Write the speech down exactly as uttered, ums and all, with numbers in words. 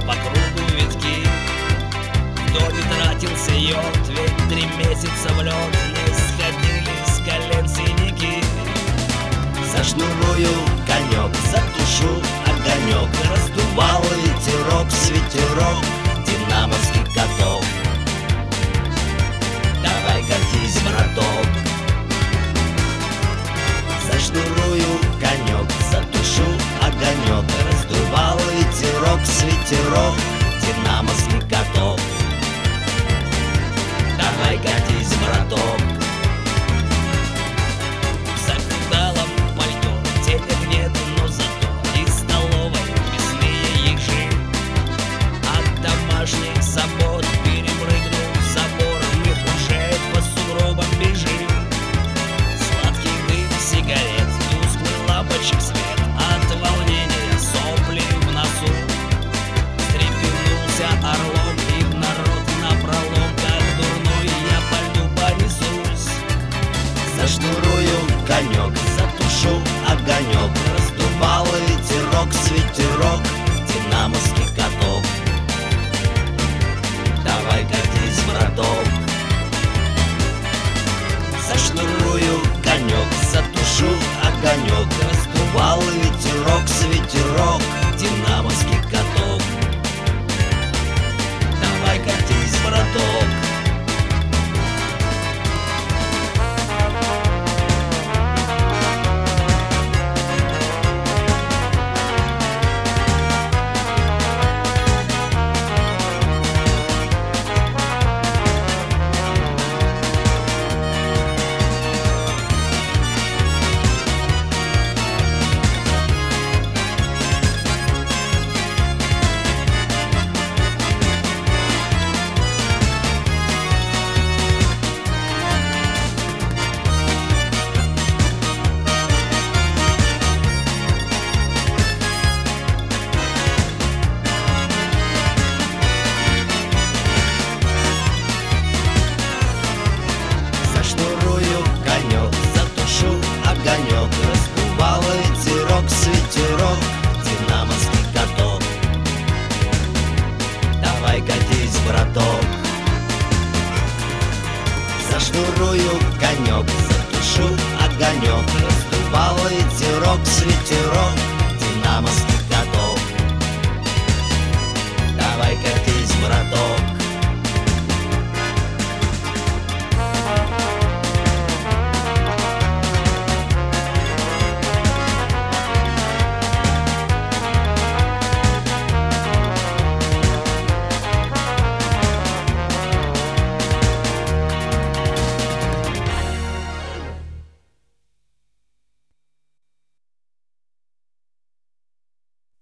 по кругу витки. Кто не тратился йод, ведь три месяца в лед не сходили с колен синяки. Зашнурую конек, затушу огонек, раздувал ветерок с ветерок динамовский каток. Давай катись, браток. Зашнурую конек, затушу огонек, раздувал ветерок с ветерок динамовский каток. Давай катись, браток. В захудалом пальто денег нет, но зато из столовой мясные ежи. От домашних забот перепрыгнул забор, мы уже по сугробам бежим. Сладкий дым сигарет, тусклый лампочек свет, от волнения сопли в носу. Встрепенулся орлом и в народ напролом, как дурной я по льду понесусь. Зашнурую конек, затушу огонек, раздувал ветерок с ветерок динамовский каток. Давай катись, браток. Зашнурую конек, затушу огонек, раздувал ветерок с ветерок динамовский каток. Давай катись, браток. Зашнурую конек, затушу огонек, раздувал ветерок с ветерок динамовский каток. Давай катись, браток. Зашнурую конек, затушу огонек, раздувал ветерок с ветерок динамовский каток. Давай катись, браток.